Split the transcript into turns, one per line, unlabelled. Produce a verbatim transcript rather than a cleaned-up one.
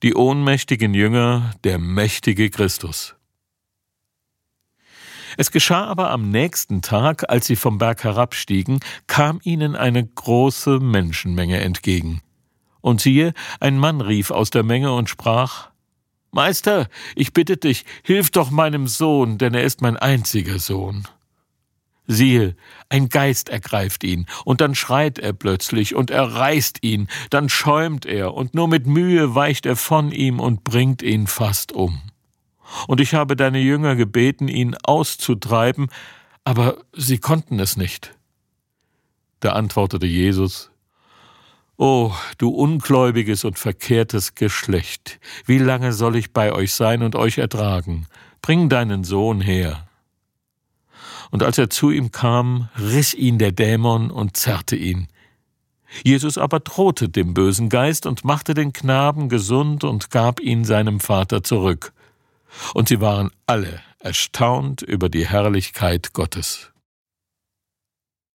Die ohnmächtigen Jünger, der mächtige Christus. Es geschah aber am nächsten Tag, als sie vom Berg herabstiegen, kam ihnen eine große Menschenmenge entgegen. Und siehe, ein Mann rief aus der Menge und sprach: »Meister, ich bitte dich, hilf doch meinem Sohn, denn er ist mein einziger Sohn.« Siehe, ein Geist ergreift ihn, und dann schreit er plötzlich, und er reißt ihn, dann schäumt er, und nur mit Mühe weicht er von ihm und bringt ihn fast um. Und ich habe deine Jünger gebeten, ihn auszutreiben, aber sie konnten es nicht. Da antwortete Jesus: »O, du ungläubiges und verkehrtes Geschlecht, wie lange soll ich bei euch sein und euch ertragen? Bring deinen Sohn her.« Und als er zu ihm kam, riss ihn der Dämon und zerrte ihn. Jesus aber drohte dem bösen Geist und machte den Knaben gesund und gab ihn seinem Vater zurück. Und sie waren alle erstaunt über die Herrlichkeit Gottes.